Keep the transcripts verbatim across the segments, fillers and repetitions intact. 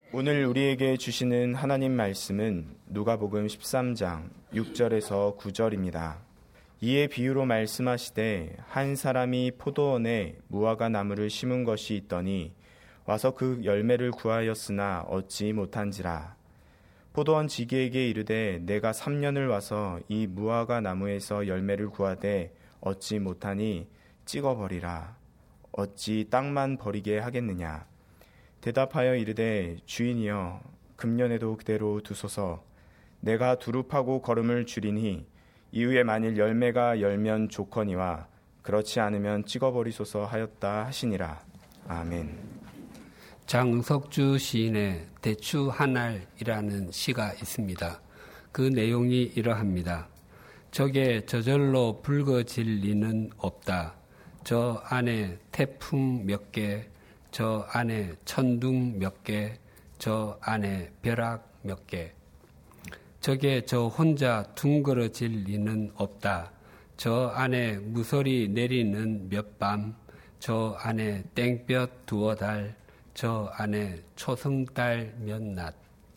오늘 우리에게 주시는 하나님 말씀은 누가복음 십삼 장 육 절에서 구 절입니다. 이에 비유로 말씀하시되 한 사람이 포도원에 무화과 나무를 심은 것이 있더니 와서 그 열매를 구하였으나 얻지 못한지라. 포도원 지기에게 이르되 내가 삼 년을 와서 이 무화과 나무에서 열매를 구하되 얻지 못하니 찍어버리라. 어찌 땅만 버리게 하겠느냐. 대답하여 이르되 주인이여 금년에도 그대로 두소서. 내가 두릅하고 거름을 줄이니 이후에 만일 열매가 열면 좋거니와 그렇지 않으면 찍어버리소서 하였다 하시니라. 아멘. 장석주 시인의 대추 한 알이라는 시가 있습니다. 그 내용이 이러합니다. 저게 저절로 붉어질 리는 없다. 저 안에 태풍 몇 개, 저 안에 천둥 몇 개, 저 안에 벼락 몇 개. 저게 저 혼자 둥그러질 리는 없다. 저 안에 무서리 내리는 몇 밤, 저 안에 땡볕 두어 달, 저 안에 초승달 몇 낮.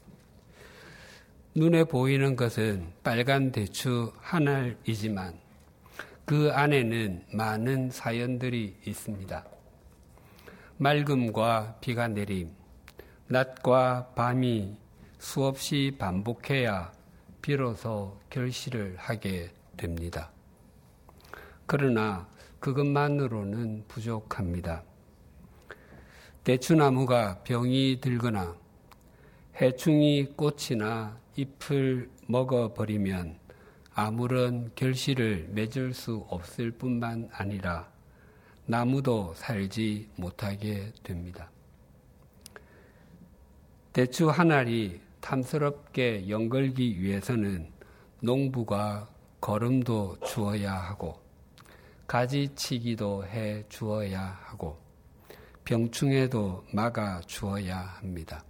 눈에 보이는 것은 빨간 대추 한 알이지만 그 안에는 많은 사연들이 있습니다. 맑음과 비가 내림, 낮과 밤이 수없이 반복해야 비로소 결실을 하게 됩니다. 그러나 그것만으로는 부족합니다. 대추나무가 병이 들거나 해충이 꽃이나 잎을 먹어버리면 아무런 결실을 맺을 수 없을 뿐만 아니라 나무도 살지 못하게 됩니다. 대추 한 알이 탐스럽게 연걸기 위해서는 농부가 거름도 주어야 하고 가지치기도 해 주어야 하고 병충해도 막아 주어야 합니다.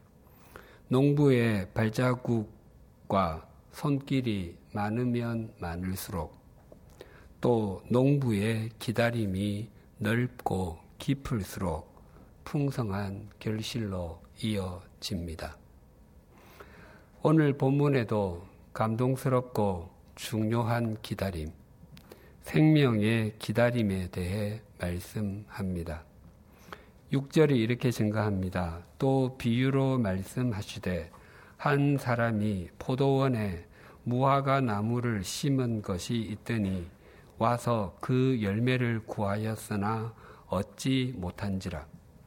농부의 발자국과 손길이 많으면 많을수록 또 농부의 기다림이 넓고 깊을수록 풍성한 결실로 이어집니다. 오늘 본문에도 감동스럽고 중요한 기다림, 생명의 기다림에 대해 말씀합니다. 육 절이 이렇게 증가합니다. 또 비유로 말씀하시되 한 사람이 포도원에 무화과 나무를 심은 것이 있더니 와서 그 열매를 구하였으나 얻지 못한지라.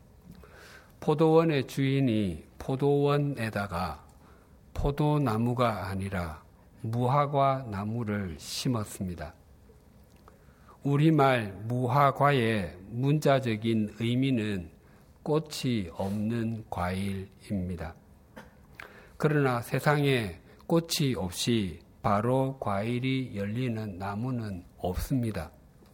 포도원의 주인이 포도원에다가 포도나무가 아니라 무화과 나무를 심었습니다. 우리말 무화과의 문자적인 의미는 꽃이 없는 과일입니다. 그러나 세상에 꽃이 없이 바로 과일이 열리는 나무는 없습니다.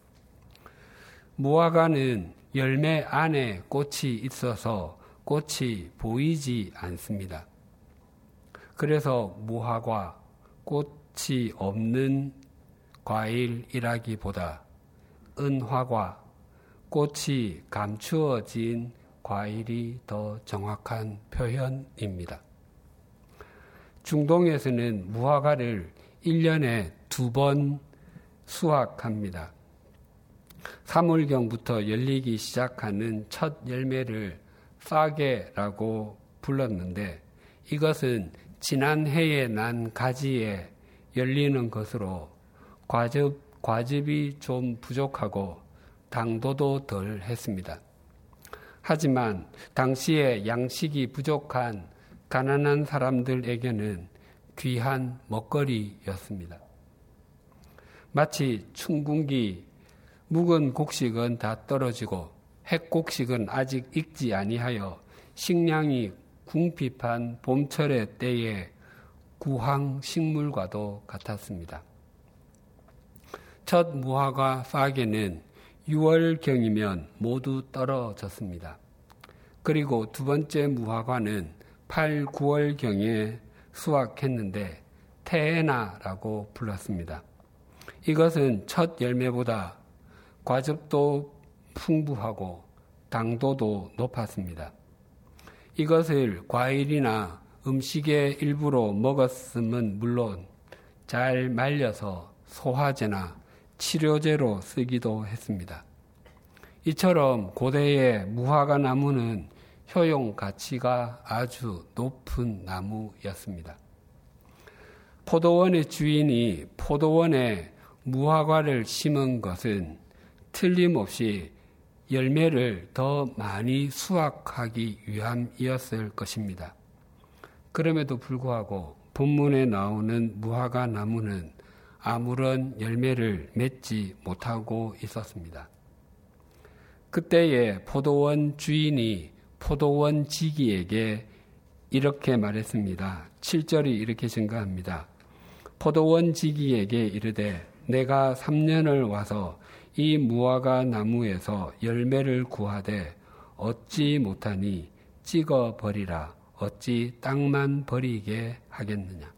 무화과는 열매 안에 꽃이 있어서 꽃이 보이지 않습니다. 그래서 무화과, 꽃이 없는 과일이라기보다 은화과, 꽃이 감추어진 과일이 더 정확한 표현입니다. 중동에서는 무화과를 일 년에 두 번 수확합니다. 삼월경부터 열리기 시작하는 첫 열매를 파게라고 불렀는데 이것은 지난 해에 난 가지에 열리는 것으로 과즙, 과즙이 좀 부족하고 당도도 덜 했습니다. 하지만 당시에 양식이 부족한 가난한 사람들에게는 귀한 먹거리였습니다. 마치 춘궁기 묵은 곡식은 다 떨어지고 핵곡식은 아직 익지 아니하여 식량이 궁핍한 봄철의 때에 구황 식물과도 같았습니다. 첫 무화과 파게는 유월경이면 모두 떨어졌습니다. 그리고 두 번째 무화과는 팔, 구월경에 수확했는데 테에나라고 불렀습니다. 이것은 첫 열매보다 과즙도 풍부하고 당도도 높았습니다. 이것을 과일이나 음식의 일부로 먹었음은 물론 잘 말려서 소화제나 치료제로 쓰기도 했습니다. 이처럼 고대의 무화과 나무는 효용 가치가 아주 높은 나무였습니다. 포도원의 주인이 포도원에 무화과를 심은 것은 틀림없이 열매를 더 많이 수확하기 위함이었을 것입니다. 그럼에도 불구하고 본문에 나오는 무화과 나무는 아무런 열매를 맺지 못하고 있었습니다. 그때의 포도원 주인이 포도원 지기에게 이렇게 말했습니다. 칠 절이 이렇게 증가합니다. 포도원 지기에게 이르되 내가 삼 년을 와서 이 무화과 나무에서 열매를 구하되 얻지 못하니 찍어 버리라. 어찌 땅만 버리게 하겠느냐.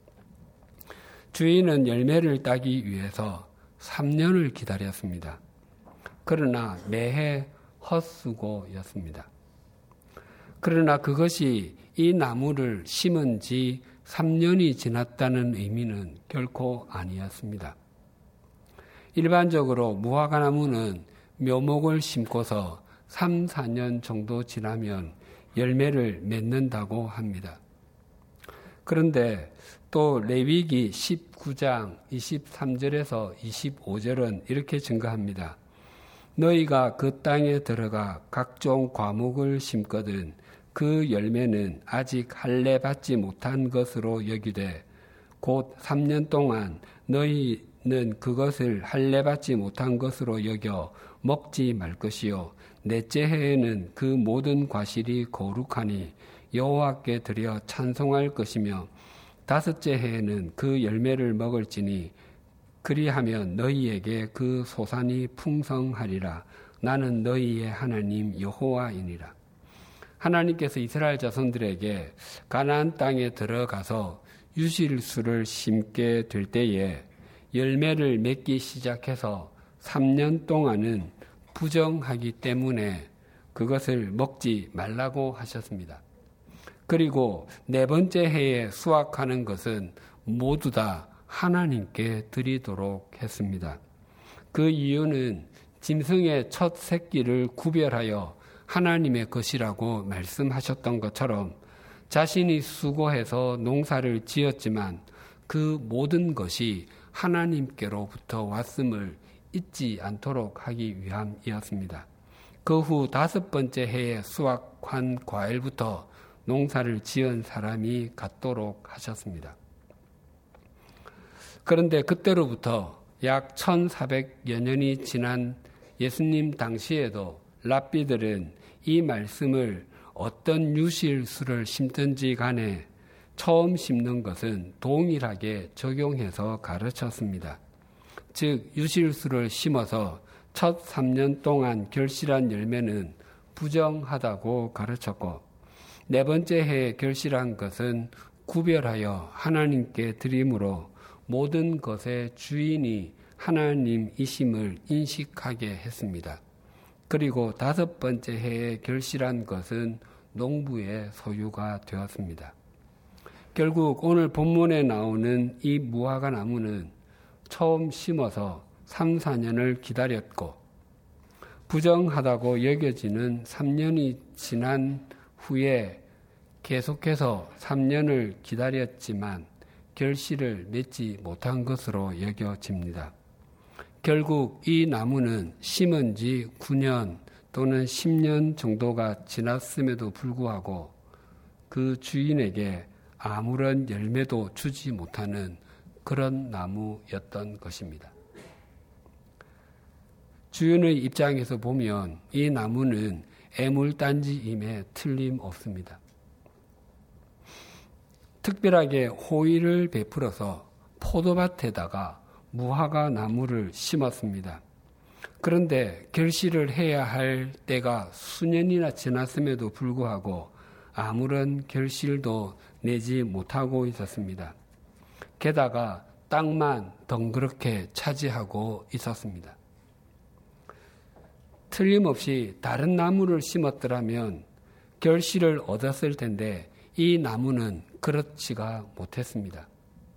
주인은 열매를 따기 위해서 삼 년을 기다렸습니다. 그러나 매해 헛수고였습니다. 그러나 그것이 이 나무를 심은 지 삼 년이 지났다는 의미는 결코 아니었습니다. 일반적으로 무화과 나무는 묘목을 심고서 삼, 사 년 정도 지나면 열매를 맺는다고 합니다. 그런데 또 레위기 십구 장 이십삼 절에서 이십오 절은 이렇게 증가합니다. 너희가 그 땅에 들어가 각종 과목을 심거든 그 열매는 아직 할례 받지 못한 것으로 여기되 곧 삼 년 동안 너희는 그것을 할례 받지 못한 것으로 여겨 먹지 말 것이요 넷째 해에는 그 모든 과실이 거룩하니 여호와께 드려 찬송할 것이며 다섯째 해에는 그 열매를 먹을지니 그리하면 너희에게 그 소산이 풍성하리라. 나는 너희의 하나님 여호와이니라. 하나님께서 이스라엘 자손들에게 가나안 땅에 들어가서 유실수를 심게 될 때에 열매를 맺기 시작해서 삼 년 동안은 부정하기 때문에 그것을 먹지 말라고 하셨습니다. 그리고 네 번째 해에 수확하는 것은 모두 다 하나님께 드리도록 했습니다. 그 이유는 짐승의 첫 새끼를 구별하여 하나님의 것이라고 말씀하셨던 것처럼 자신이 수고해서 농사를 지었지만 그 모든 것이 하나님께로부터 왔음을 잊지 않도록 하기 위함이었습니다. 그 후 다섯 번째 해에 수확한 과일부터 농사를 지은 사람이 갖도록 하셨습니다. 그런데 그때로부터 약 천사백여 년이 지난 예수님 당시에도 랍비들은 이 말씀을 어떤 유실수를 심든지 간에 처음 심는 것은 동일하게 적용해서 가르쳤습니다. 즉 유실수를 심어서 첫 삼 년 동안 결실한 열매는 부정하다고 가르쳤고 네 번째 해에 결실한 것은 구별하여 하나님께 드림으로 모든 것의 주인이 하나님이심을 인식하게 했습니다. 그리고 다섯 번째 해에 결실한 것은 농부의 소유가 되었습니다. 결국 오늘 본문에 나오는 이 무화과 나무는 처음 심어서 삼, 사 년을 기다렸고 부정하다고 여겨지는 삼 년이 지난 후에 계속해서 삼 년을 기다렸지만 결실을 맺지 못한 것으로 여겨집니다. 결국 이 나무는 심은 지 구 년 또는 십 년 정도가 지났음에도 불구하고 그 주인에게 아무런 열매도 주지 못하는 그런 나무였던 것입니다. 주인의 입장에서 보면 이 나무는 애물단지임에 틀림없습니다. 특별하게 호의를 베풀어서 포도밭에다가 무화과 나무를 심었습니다. 그런데 결실을 해야 할 때가 수년이나 지났음에도 불구하고 아무런 결실도 내지 못하고 있었습니다. 게다가 땅만 덩그렇게 차지하고 있었습니다. 틀림없이 다른 나무를 심었더라면 결실을 얻었을 텐데 이 나무는 그렇지가 못했습니다.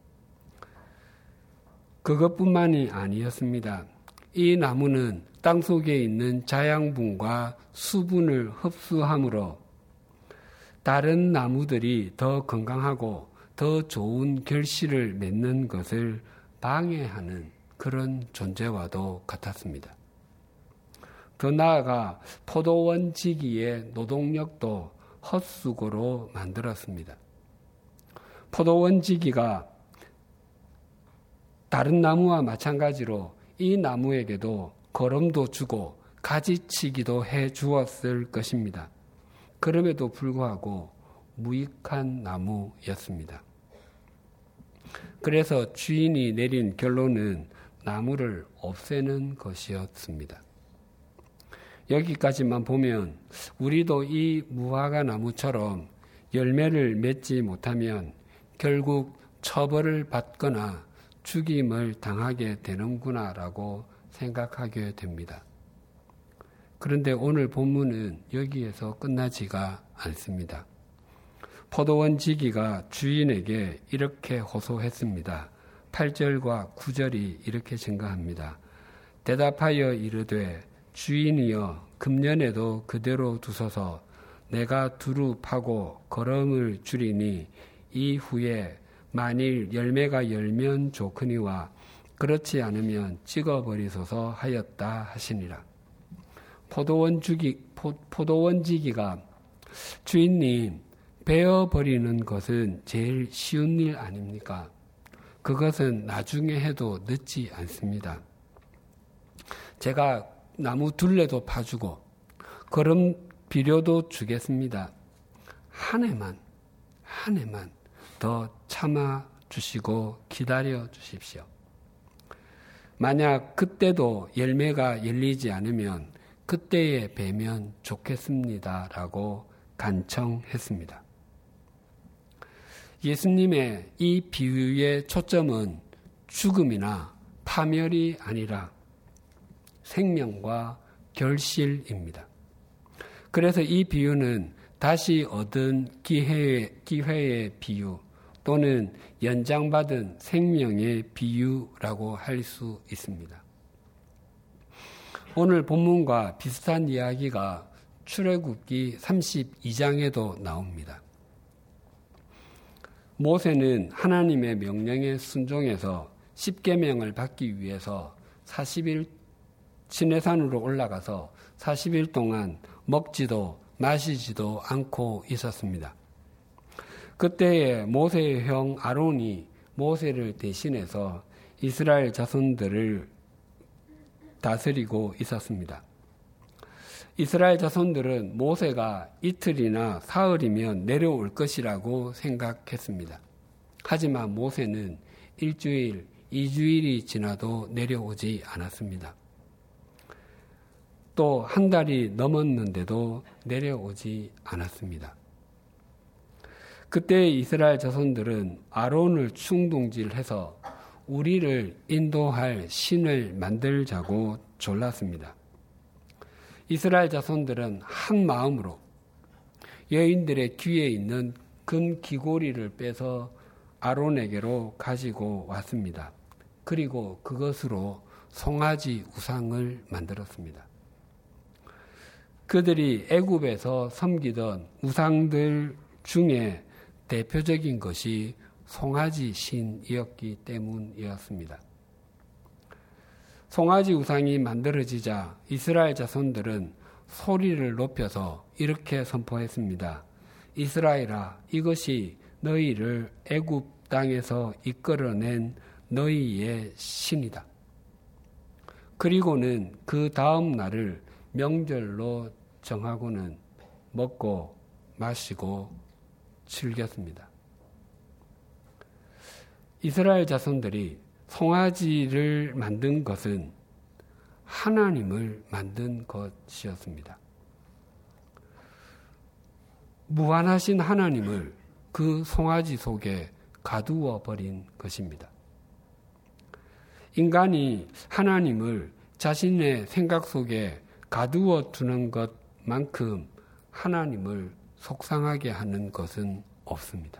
그것뿐만이 아니었습니다. 이 나무는 땅속에 있는 자양분과 수분을 흡수함으로 다른 나무들이 더 건강하고 더 좋은 결실을 맺는 것을 방해하는 그런 존재와도 같았습니다. 더 나아가 포도원지기의 노동력도 헛수고로 만들었습니다. 포도원지기가 다른 나무와 마찬가지로 이 나무에게도 거름도 주고 가지치기도 해 주었을 것입니다. 그럼에도 불구하고 무익한 나무였습니다. 그래서 주인이 내린 결론은 나무를 없애는 것이었습니다. 여기까지만 보면 우리도 이 무화과 나무처럼 열매를 맺지 못하면 결국 처벌을 받거나 죽임을 당하게 되는구나라고 생각하게 됩니다. 그런데 오늘 본문은 여기에서 끝나지가 않습니다. 포도원 지기가 주인에게 이렇게 호소했습니다. 팔 절과 구 절이 이렇게 증가합니다. 대답하여 이르되 주인이여 금년에도 그대로 두소서 내가 두루 파고 거름을 줄이니 이후에 만일 열매가 열면 좋거니와 그렇지 않으면 찍어버리소서 하였다 하시니라. 포도원 주기, 포, 포도원 지기가 주인님 베어버리는 것은 제일 쉬운 일 아닙니까? 그것은 나중에 해도 늦지 않습니다. 제가 나무 둘레도 파주고 거름 비료도 주겠습니다. 한 해만 한 해만 더 참아 주시고 기다려 주십시오. 만약 그때도 열매가 열리지 않으면 그때에 뵈면 좋겠습니다라고 간청했습니다. 예수님의 이 비유의 초점은 죽음이나 파멸이 아니라 생명과 결실입니다. 그래서 이 비유는 다시 얻은 기회의, 기회의 비유 또는 연장받은 생명의 비유라고 할 수 있습니다. 오늘 본문과 비슷한 이야기가 출애굽기 삼십이 장에도 나옵니다. 모세는 하나님의 명령에 순종해서 십계명을 받기 위해서 사십 일 시내산으로 올라가서 사십 일 동안 먹지도 마시지도 않고 있었습니다. 그때에 모세의 형 아론이 모세를 대신해서 이스라엘 자손들을 다스리고 있었습니다. 이스라엘 자손들은 모세가 이틀이나 사흘이면 내려올 것이라고 생각했습니다. 하지만 모세는 일주일, 이주일이 지나도 내려오지 않았습니다. 또 한 달이 넘었는데도 내려오지 않았습니다. 그때 이스라엘 자손들은 아론을 충동질해서 우리를 인도할 신을 만들자고 졸랐습니다. 이스라엘 자손들은 한 마음으로 여인들의 귀에 있는 금 귀고리를 빼서 아론에게로 가지고 왔습니다. 그리고 그것으로 송아지 우상을 만들었습니다. 그들이 애굽에서 섬기던 우상들 중에 대표적인 것이 송아지 신이었기 때문이었습니다. 송아지 우상이 만들어지자 이스라엘 자손들은 소리를 높여서 이렇게 선포했습니다. 이스라엘아, 이것이 너희를 애굽 땅에서 이끌어낸 너희의 신이다. 그리고는 그 다음 날을 명절로 정하고는 먹고 마시고 즐겼습니다. 이스라엘 자손들이 송아지를 만든 것은 하나님을 만든 것이었습니다. 무한하신 하나님을 그 송아지 속에 가두어 버린 것입니다. 인간이 하나님을 자신의 생각 속에 가두어 두는 것만큼 하나님을 속상하게 하는 것은 없습니다.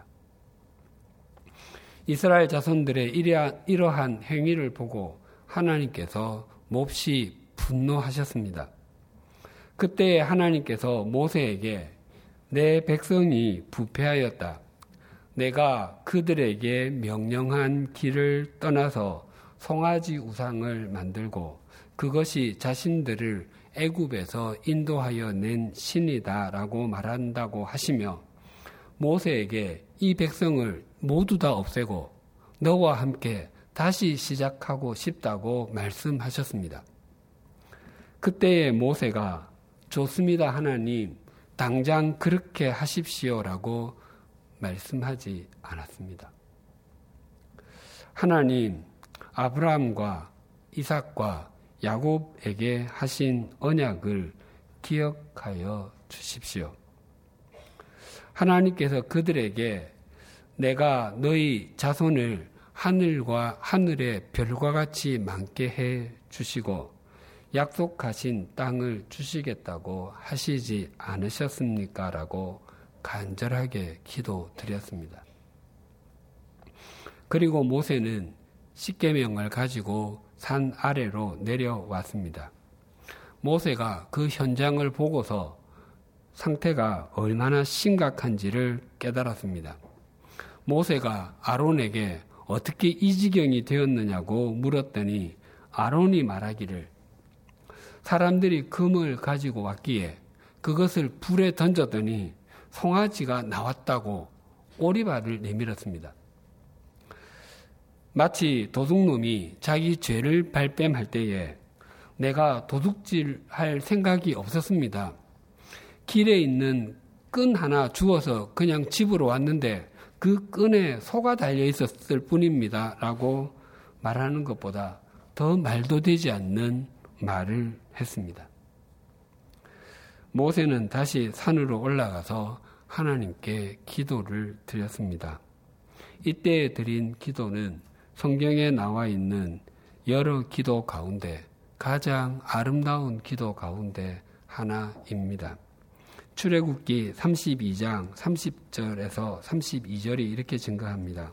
이스라엘 자손들의 이러한 행위를 보고 하나님께서 몹시 분노하셨습니다. 그때 하나님께서 모세에게 내 백성이 부패하였다. 내가 그들에게 명령한 길을 떠나서 송아지 우상을 만들고 그것이 자신들을 애굽에서 인도하여 낸 신이다 라고 말한다고 하시며 모세에게 이 백성을 모두 다 없애고 너와 함께 다시 시작하고 싶다고 말씀하셨습니다. 그때의 모세가 좋습니다 하나님 당장 그렇게 하십시오라고 말씀하지 않았습니다. 하나님 아브라함과 이삭과 야곱에게 하신 언약을 기억하여 주십시오. 하나님께서 그들에게 내가 너희 자손을 하늘과 하늘의 별과 같이 많게 해 주시고 약속하신 땅을 주시겠다고 하시지 않으셨습니까? 라고 간절하게 기도드렸습니다. 그리고 모세는 십계명을 가지고 산 아래로 내려왔습니다. 모세가 그 현장을 보고서 상태가 얼마나 심각한지를 깨달았습니다. 모세가 아론에게 어떻게 이 지경이 되었느냐고 물었더니 아론이 말하기를 사람들이 금을 가지고 왔기에 그것을 불에 던졌더니 송아지가 나왔다고 오리발을 내밀었습니다. 마치 도둑놈이 자기 죄를 발뺌할 때에 내가 도둑질할 생각이 없었습니다. 길에 있는 끈 하나 주워서 그냥 집으로 왔는데 그 끈에 소가 달려 있었을 뿐입니다. 라고 말하는 것보다 더 말도 되지 않는 말을 했습니다. 모세는 다시 산으로 올라가서 하나님께 기도를 드렸습니다. 이때 드린 기도는 성경에 나와 있는 여러 기도 가운데 가장 아름다운 기도 가운데 하나입니다. 출애굽기 삼십이 장 삼십 절에서 삼십이 절이 이렇게 증거합니다.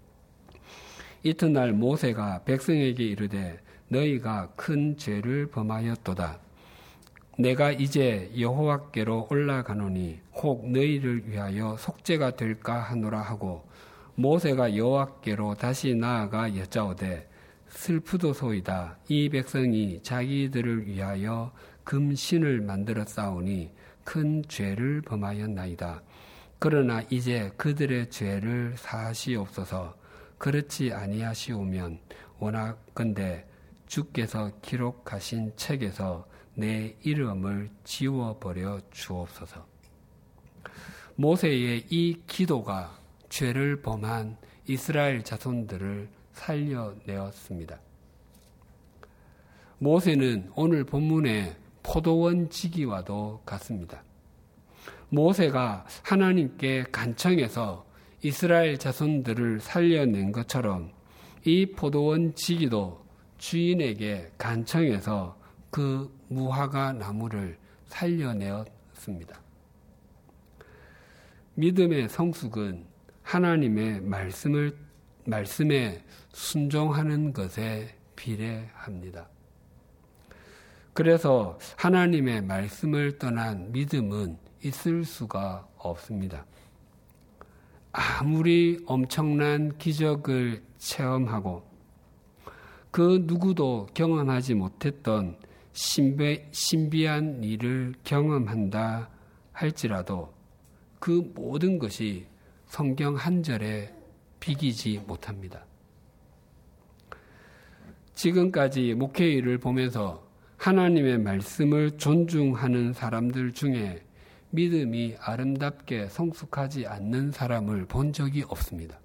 이튿날 모세가 백성에게 이르되 너희가 큰 죄를 범하였도다. 내가 이제 여호와께로 올라가노니 혹 너희를 위하여 속죄가 될까 하노라 하고 모세가 여호와께로 다시 나아가 여짜오되 슬프도소이다. 이 백성이 자기들을 위하여 금신을 만들어 싸우니 큰 죄를 범하였나이다. 그러나 이제 그들의 죄를 사하시옵소서. 그렇지 아니하시오면 원하건대 주께서 기록하신 책에서 내 이름을 지워버려 주옵소서. 모세의 이 기도가 죄를 범한 이스라엘 자손들을 살려내었습니다. 모세는 오늘 본문의 포도원 지기와도 같습니다. 모세가 하나님께 간청해서 이스라엘 자손들을 살려낸 것처럼 이 포도원 지기도 주인에게 간청해서 그 무화과 나무를 살려내었습니다. 믿음의 성숙은 하나님의 말씀을, 말씀에 순종하는 것에 비례합니다. 그래서 하나님의 말씀을 떠난 믿음은 있을 수가 없습니다. 아무리 엄청난 기적을 체험하고 그 누구도 경험하지 못했던 신비, 신비한 일을 경험한다 할지라도 그 모든 것이 성경 한 절에 비기지 못합니다. 지금까지 목회일을 보면서 하나님의 말씀을 존중하는 사람들 중에 믿음이 아름답게 성숙하지 않는 사람을 본 적이 없습니다.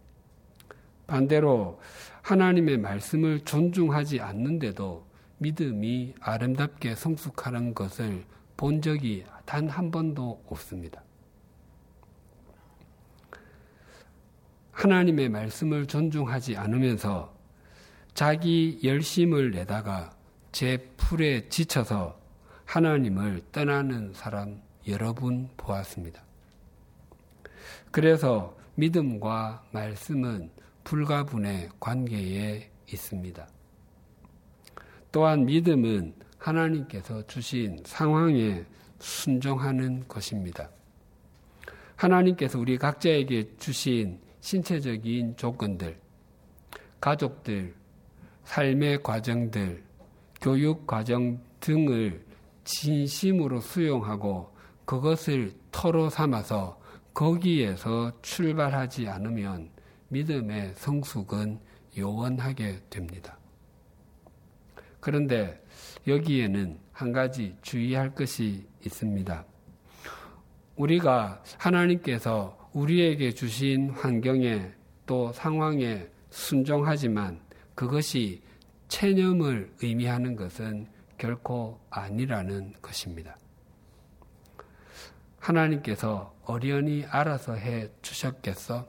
반대로 하나님의 말씀을 존중하지 않는데도 믿음이 아름답게 성숙하는 것을 본 적이 단 한 번도 없습니다. 하나님의 말씀을 존중하지 않으면서 자기 열심을 내다가 제 풀에 지쳐서 하나님을 떠나는 사람 여러분 보았습니다. 그래서 믿음과 말씀은 불가분의 관계에 있습니다. 또한 믿음은 하나님께서 주신 상황에 순종하는 것입니다. 하나님께서 우리 각자에게 주신 신체적인 조건들, 가족들, 삶의 과정들, 교육 과정 등을 진심으로 수용하고 그것을 터로 삼아서 거기에서 출발하지 않으면 믿음의 성숙은 요원하게 됩니다. 그런데 여기에는 한 가지 주의할 것이 있습니다. 우리가 하나님께서 우리에게 주신 환경에 또 상황에 순종하지만 그것이 체념을 의미하는 것은 결코 아니라는 것입니다. 하나님께서 어련히 알아서 해 주셨겠어?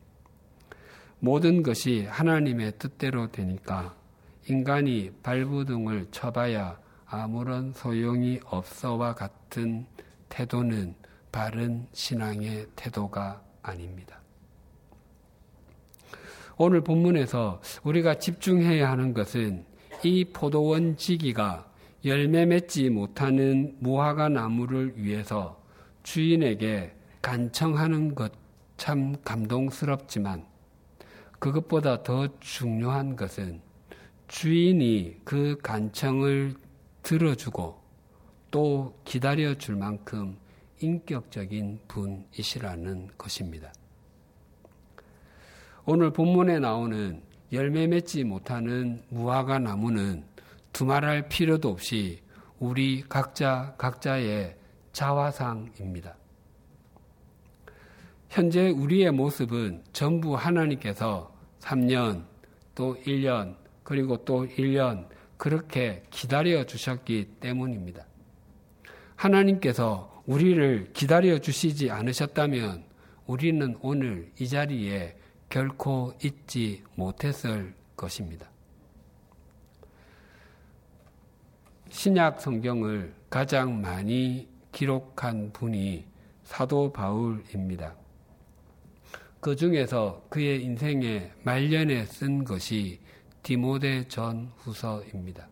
모든 것이 하나님의 뜻대로 되니까 인간이 발부둥을 쳐봐야 아무런 소용이 없어와 같은 태도는 바른 신앙의 태도가 아닙니다. 오늘 본문에서 우리가 집중해야 하는 것은 이 포도원 지기가 열매 맺지 못하는 무화과 나무를 위해서 주인에게 간청하는 것 참 감동스럽지만 그것보다 더 중요한 것은 주인이 그 간청을 들어주고 또 기다려줄 만큼 인격적인 분이시라는 것입니다. 오늘 본문에 나오는 열매 맺지 못하는 무화과 나무는 두말할 필요도 없이 우리 각자 각자의 자화상입니다. 현재 우리의 모습은 전부 하나님께서 삼 년, 또 일 년, 그리고 또 일 년 그렇게 기다려 주셨기 때문입니다. 하나님께서 우리를 기다려 주시지 않으셨다면 우리는 오늘 이 자리에 결코 있지 못했을 것입니다. 신약 성경을 가장 많이 기록한 분이 사도 바울입니다. 그 중에서 그의 인생의 말년에 쓴 것이 디모데 전후서입니다.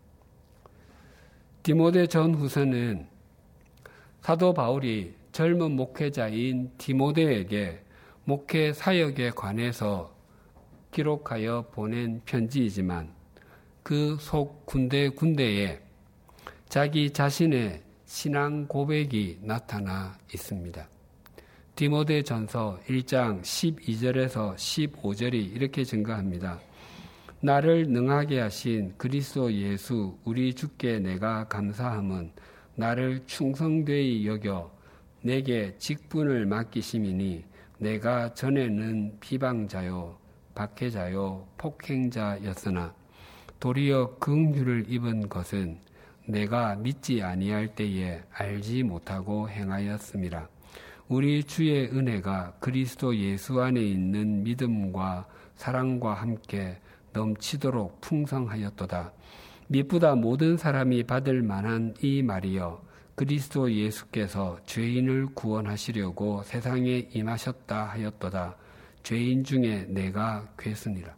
디모데 전후서는 사도 바울이 젊은 목회자인 디모데에게 목회 사역에 관해서 기록하여 보낸 편지이지만 그 속 군데군데에 자기 자신의 신앙 고백이 나타나 있습니다. 디모데 전서 일 장 십이 절에서 십오 절이 이렇게 증가합니다. 나를 능하게 하신 그리스도 예수 우리 주께 내가 감사함은 나를 충성되이 여겨 내게 직분을 맡기심이니 내가 전에는 비방자요 박해자요 폭행자였으나 도리어 긍휼을 입은 것은 내가 믿지 아니할 때에 알지 못하고 행하였음이라. 우리 주의 은혜가 그리스도 예수 안에 있는 믿음과 사랑과 함께 넘치도록 풍성하였도다. 미쁘다 모든 사람이 받을 만한 이 말이여 그리스도 예수께서 죄인을 구원하시려고 세상에 임하셨다 하였도다. 죄인 중에 내가 괴순이라.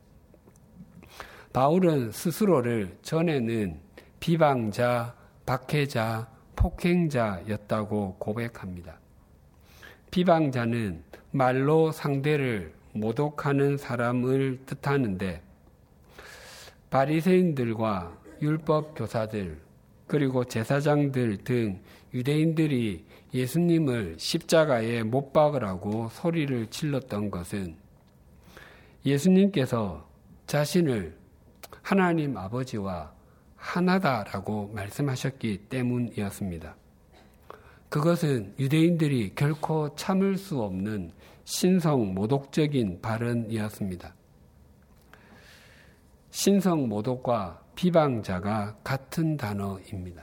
바울은 스스로를 전에는 비방자, 박해자, 폭행자였다고 고백합니다. 비방자는 말로 상대를 모독하는 사람을 뜻하는데 바리새인들과 율법 교사들 그리고 제사장들 등 유대인들이 예수님을 십자가에 못 박으라고 소리를 질렀던 것은 예수님께서 자신을 하나님 아버지와 하나다라고 말씀하셨기 때문이었습니다. 그것은 유대인들이 결코 참을 수 없는 신성 모독적인 발언이었습니다. 신성 모독과 비방자가 같은 단어입니다.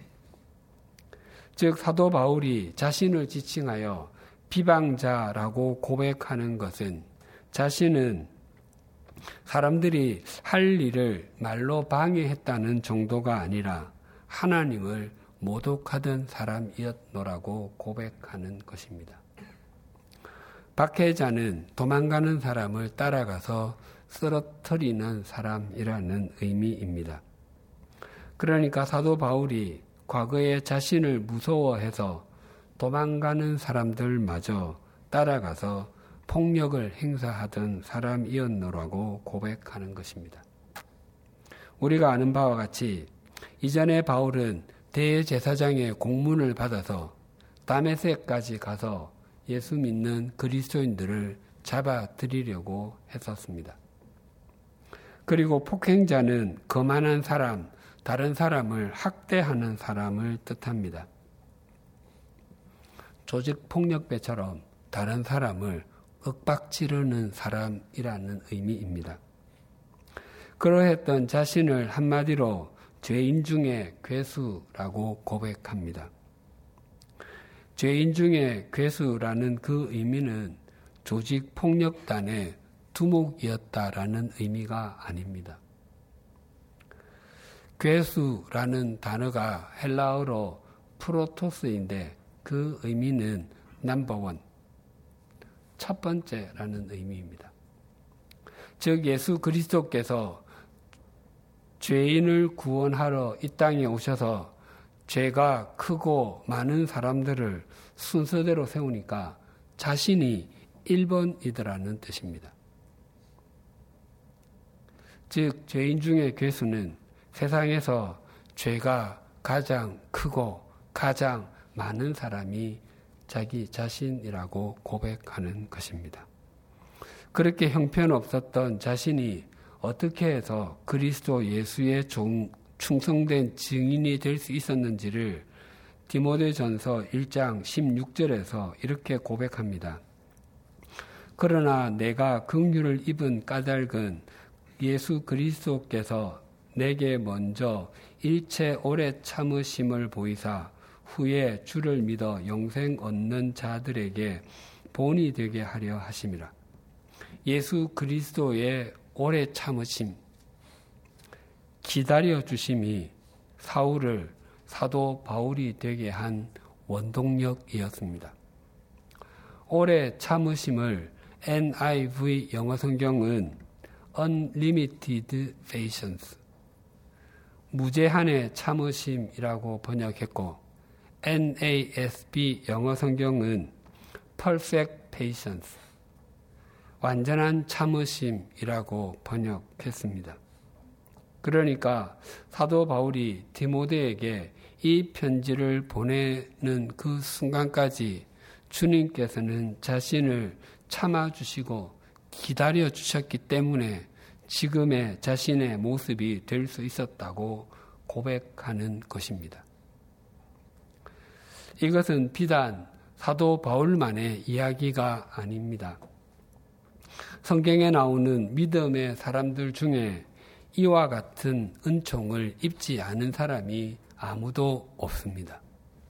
즉 사도 바울이 자신을 지칭하여 비방자라고 고백하는 것은 자신은 사람들이 할 일을 말로 방해했다는 정도가 아니라 하나님을 모독하던 사람이었노라고 고백하는 것입니다. 박해자는 도망가는 사람을 따라가서 쓰러뜨리는 사람이라는 의미입니다. 그러니까 사도 바울이 과거에 자신을 무서워해서 도망가는 사람들마저 따라가서 폭력을 행사하던 사람이었노라고 고백하는 것입니다. 우리가 아는 바와 같이 이전에 바울은 대제사장의 공문을 받아서 다메섹까지 가서 예수 믿는 그리스도인들을 잡아들이려고 했었습니다. 그리고 폭행자는 거만한 사람, 다른 사람을 학대하는 사람을 뜻합니다. 조직폭력배처럼 다른 사람을 윽박지르는 사람이라는 의미입니다. 그러했던 자신을 한마디로 죄인 중에 괴수라고 고백합니다. 죄인 중에 괴수라는 그 의미는 조직폭력단의 두목이었다라는 의미가 아닙니다. 괴수라는 단어가 헬라어로 프로토스인데 그 의미는 넘버원, 첫 번째라는 의미입니다. 즉 예수 그리스도께서 죄인을 구원하러 이 땅에 오셔서 죄가 크고 많은 사람들을 순서대로 세우니까 자신이 일 번이더라는 뜻입니다. 즉 죄인 중에 괴수는 세상에서 죄가 가장 크고 가장 많은 사람이 자기 자신이라고 고백하는 것입니다. 그렇게 형편없었던 자신이 어떻게 해서 그리스도 예수의 종, 충성된 증인이 될 수 있었는지를 디모데전서 일 장 십육 절에서 이렇게 고백합니다. 그러나 내가 긍휼을 입은 까닭은 예수 그리스도께서 내게 먼저 일체 오래 참으심을 보이사 후에 주를 믿어 영생 얻는 자들에게 본이 되게 하려 하심이라. 예수 그리스도의 오래 참으심, 기다려 주심이 사울을 사도 바울이 되게 한 원동력이었습니다. 오래 참으심을 엔 아이 브이 영어 성경은 Unlimited Patience, 무제한의 참으심이라고 번역했고 엔 에이 에스 비 영어 성경은 Perfect Patience, 완전한 참으심이라고 번역했습니다. 그러니까 사도 바울이 디모데에게 이 편지를 보내는 그 순간까지 주님께서는 자신을 참아주시고 기다려주셨기 때문에 지금의 자신의 모습이 될 수 있었다고 고백하는 것입니다. 이것은 비단 사도 바울만의 이야기가 아닙니다. 성경에 나오는 믿음의 사람들 중에 이와 같은 은총을 입지 않은 사람이 아무도 없습니다.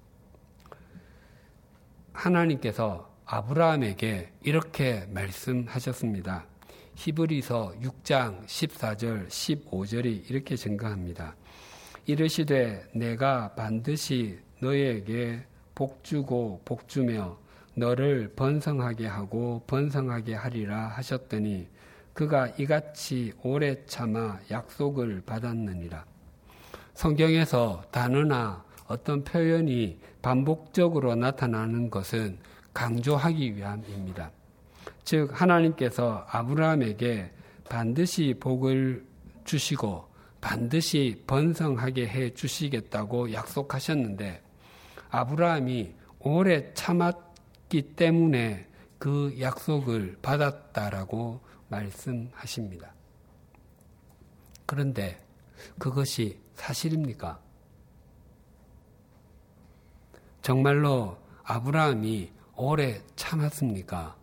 하나님께서 아브라함에게 이렇게 말씀하셨습니다. 히브리서 육 장 십사 절 십오 절이 이렇게 증거합니다. 이르시되 내가 반드시 너에게 복주고 복주며 너를 번성하게 하고 번성하게 하리라 하셨더니 그가 이같이 오래 참아 약속을 받았느니라. 성경에서 단어나 어떤 표현이 반복적으로 나타나는 것은 강조하기 위함입니다. 즉 하나님께서 아브라함에게 반드시 복을 주시고 반드시 번성하게 해 주시겠다고 약속하셨는데 아브라함이 오래 참았기 때문에 그 약속을 받았다라고 말씀하십니다. 그런데 그것이 사실입니까? 정말로 아브라함이 오래 참았습니까?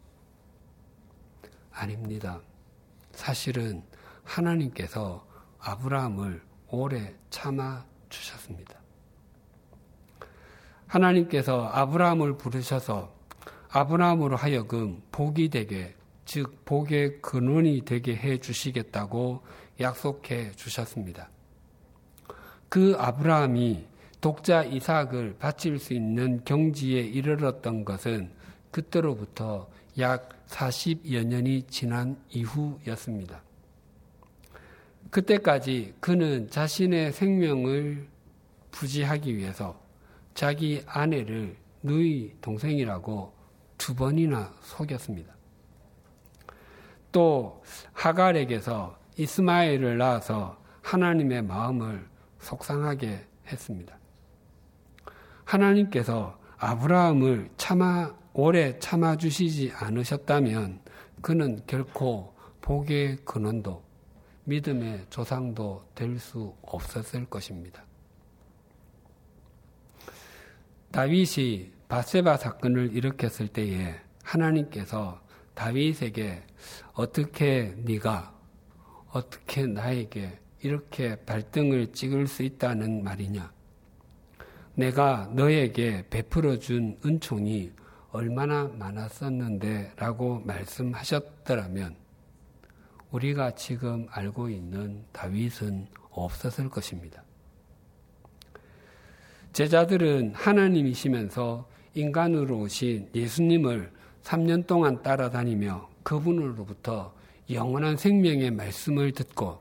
아닙니다. 사실은 하나님께서 아브라함을 오래 참아 주셨습니다. 하나님께서 아브라함을 부르셔서 아브라함으로 하여금 복이 되게, 즉 복의 근원이 되게 해 주시겠다고 약속해 주셨습니다. 그 아브라함이 독자 이삭을 바칠 수 있는 경지에 이르렀던 것은 그때로부터 약 사십여 년이 지난 이후였습니다. 그때까지 그는 자신의 생명을 부지하기 위해서 자기 아내를 누이 동생이라고 두 번이나 속였습니다. 또 하갈에게서 이스마엘을 낳아서 하나님의 마음을 속상하게 했습니다. 하나님께서 아브라함을 참아 오래 참아주시지 않으셨다면 그는 결코 복의 근원도 믿음의 조상도 될 수 없었을 것입니다. 다윗이 밧세바 사건을 일으켰을 때에 하나님께서 다윗에게 어떻게 네가 어떻게 나에게 이렇게 발등을 찍을 수 있다는 말이냐? 내가 너에게 베풀어준 은총이 얼마나 많았었는데 라고 말씀하셨더라면 우리가 지금 알고 있는 다윗은 없었을 것입니다. 제자들은 하나님이시면서 인간으로 오신 예수님을 삼 년 동안 따라다니며 그분으로부터 영원한 생명의 말씀을 듣고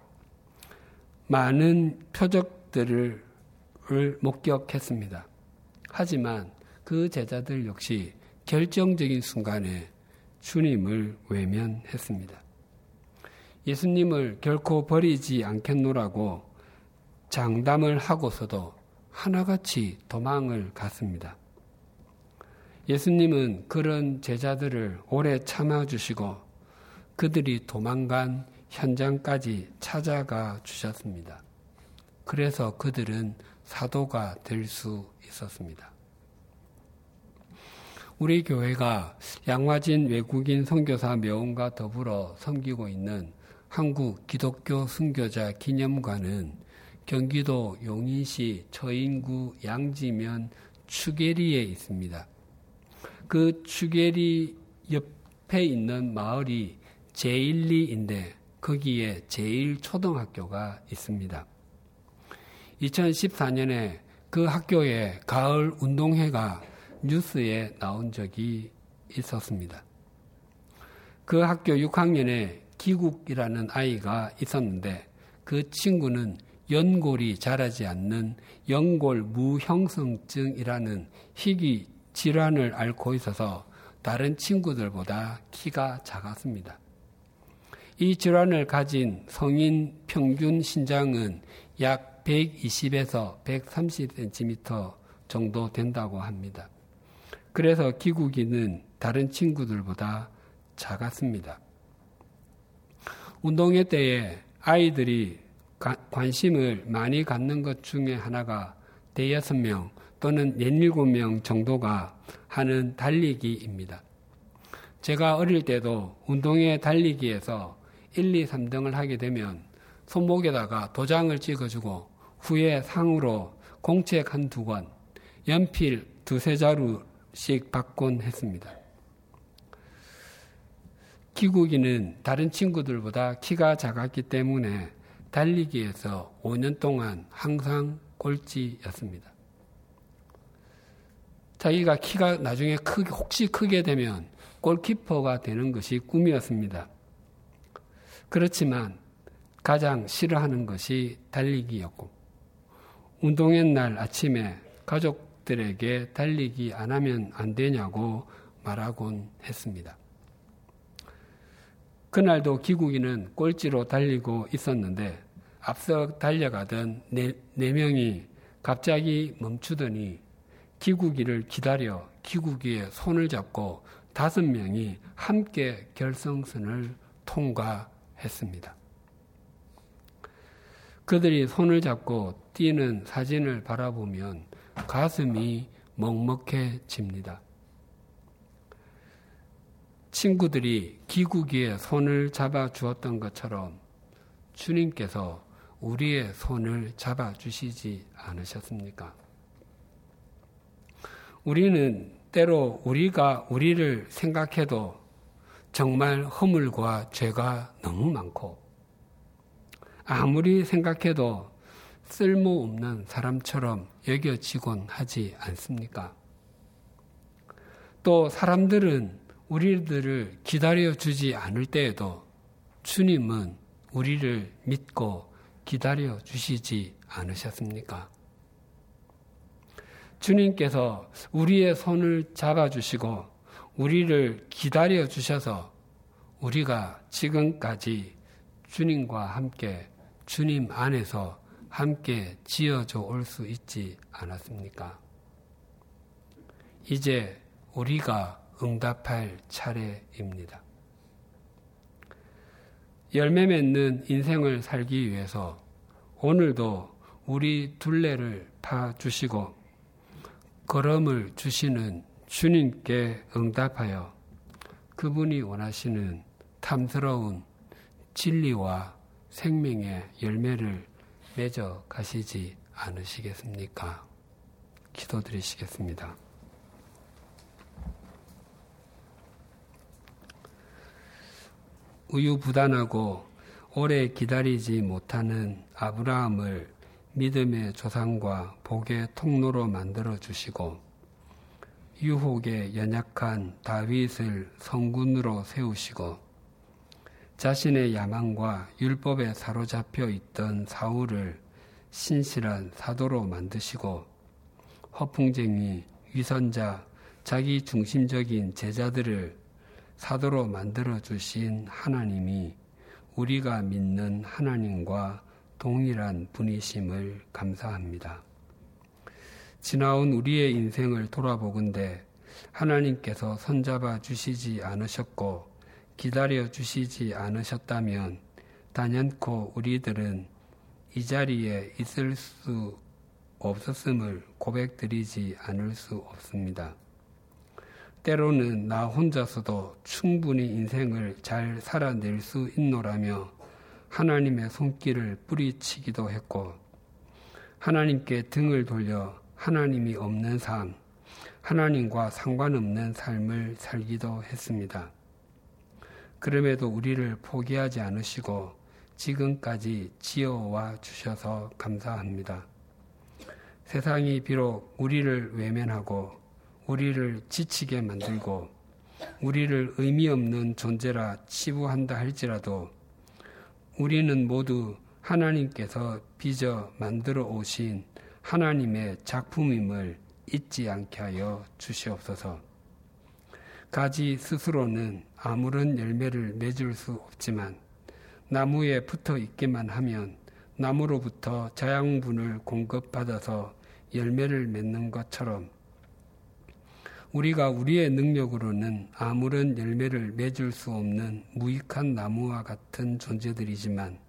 많은 표적들을 목격했습니다. 하지만 그 제자들 역시 결정적인 순간에 주님을 외면했습니다. 예수님을 결코 버리지 않겠노라고 장담을 하고서도 하나같이 도망을 갔습니다. 예수님은 그런 제자들을 오래 참아주시고 그들이 도망간 현장까지 찾아가 주셨습니다. 그래서 그들은 사도가 될 수 있었습니다. 우리 교회가 양화진 외국인 선교사 묘원과 더불어 섬기고 있는 한국 기독교 순교자 기념관은 경기도 용인시 처인구 양지면 추계리에 있습니다. 그 추계리 옆에 있는 마을이 제일리인데 거기에 제일초등학교가 있습니다. 이천십사 년에 그 학교에 가을 운동회가 뉴스에 나온 적이 있었습니다. 그 학교 육 학년에 기국이라는 아이가 있었는데 그 친구는 연골이 자라지 않는 연골 무형성증이라는 희귀 질환을 앓고 있어서 다른 친구들보다 키가 작았습니다. 이 질환을 가진 성인 평균 신장은 약 백이십에서 백삼십 센티미터 정도 된다고 합니다. 그래서 기국이는 다른 친구들보다 작았습니다. 운동회 때에 아이들이 가, 관심을 많이 갖는 것 중에 하나가 대여섯 명 또는 열일곱 명 정도가 하는 달리기입니다. 제가 어릴 때도 운동회 달리기에서 일, 이, 삼 등을 하게 되면 손목에다가 도장을 찍어주고 후에 상으로 공책 한두 권, 연필 두세 자루씩 받곤 했습니다. 기국이는 다른 친구들보다 키가 작았기 때문에 달리기에서 오 년 동안 항상 꼴찌였습니다. 자기가 키가 나중에 크게, 혹시 크게 되면 골키퍼가 되는 것이 꿈이었습니다. 그렇지만 가장 싫어하는 것이 달리기였고 운동회 날 아침에 가족들에게 달리기 안 하면 안 되냐고 말하곤 했습니다. 그날도 기국이는 꼴찌로 달리고 있었는데 앞서 달려가던 네, 네 명이 갑자기 멈추더니 기국이를 기다려 기국이의 손을 잡고 다섯 명이 함께 결승선을 통과했습니다. 그들이 손을 잡고 뛰는 사진을 바라보면 가슴이 먹먹해집니다. 친구들이 기국이의 손을 잡아주었던 것처럼 주님께서 우리의 손을 잡아주시지 않으셨습니까? 우리는 때로 우리가 우리를 생각해도 정말 허물과 죄가 너무 많고 아무리 생각해도 쓸모없는 사람처럼 여겨지곤 하지 않습니까? 또 사람들은 우리들을 기다려 주지 않을 때에도 주님은 우리를 믿고 기다려 주시지 않으셨습니까? 주님께서 우리의 손을 잡아주시고 우리를 기다려 주셔서 우리가 지금까지 주님과 함께 주님 안에서 함께 지어져 올 수 있지 않았습니까? 이제 우리가 응답할 차례입니다. 열매 맺는 인생을 살기 위해서 오늘도 우리 둘레를 파주시고 걸음을 주시는 주님께 응답하여 그분이 원하시는 탐스러운 진리와 생명의 열매를 맺어 가시지 않으시겠습니까? 기도드리시겠습니다. 우유부단하고 오래 기다리지 못하는 아브라함을 믿음의 조상과 복의 통로로 만들어 주시고 유혹에 연약한 다윗을 성군으로 세우시고 자신의 야망과 율법에 사로잡혀 있던 사울을 신실한 사도로 만드시고 허풍쟁이, 위선자, 자기 중심적인 제자들을 사도로 만들어 주신 하나님이 우리가 믿는 하나님과 동일한 분이심을 감사합니다. 지나온 우리의 인생을 돌아보건대 하나님께서 손잡아 주시지 않으셨고 기다려 주시지 않으셨다면 단연코 우리들은 이 자리에 있을 수 없었음을 고백드리지 않을 수 없습니다. 때로는 나 혼자서도 충분히 인생을 잘 살아낼 수 있노라며 하나님의 손길을 뿌리치기도 했고 하나님께 등을 돌려 하나님이 없는 삶, 하나님과 상관없는 삶을 살기도 했습니다. 그럼에도 우리를 포기하지 않으시고 지금까지 지어와 주셔서 감사합니다. 세상이 비록 우리를 외면하고 우리를 지치게 만들고 우리를 의미 없는 존재라 치부한다 할지라도 우리는 모두 하나님께서 빚어 만들어 오신 하나님의 작품임을 잊지 않게 하여 주시옵소서. 가지 스스로는 아무런 열매를 맺을 수 없지만 나무에 붙어 있기만 하면 나무로부터 자양분을 공급받아서 열매를 맺는 것처럼 우리가 우리의 능력으로는 아무런 열매를 맺을 수 없는 무익한 나무와 같은 존재들이지만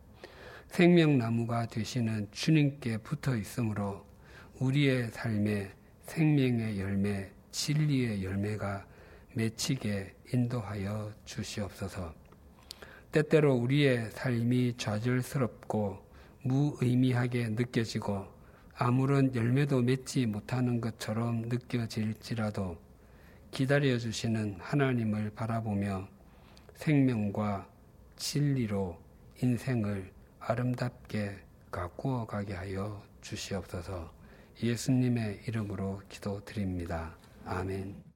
생명나무가 되시는 주님께 붙어 있으므로 우리의 삶에 생명의 열매, 진리의 열매가 맺히게 인도하여 주시옵소서. 때때로 우리의 삶이 좌절스럽고 무의미하게 느껴지고 아무런 열매도 맺지 못하는 것처럼 느껴질지라도 기다려주시는 하나님을 바라보며 생명과 진리로 인생을 아름답게 가꾸어 가게 하여 주시옵소서. 예수님의 이름으로 기도드립니다. 아멘.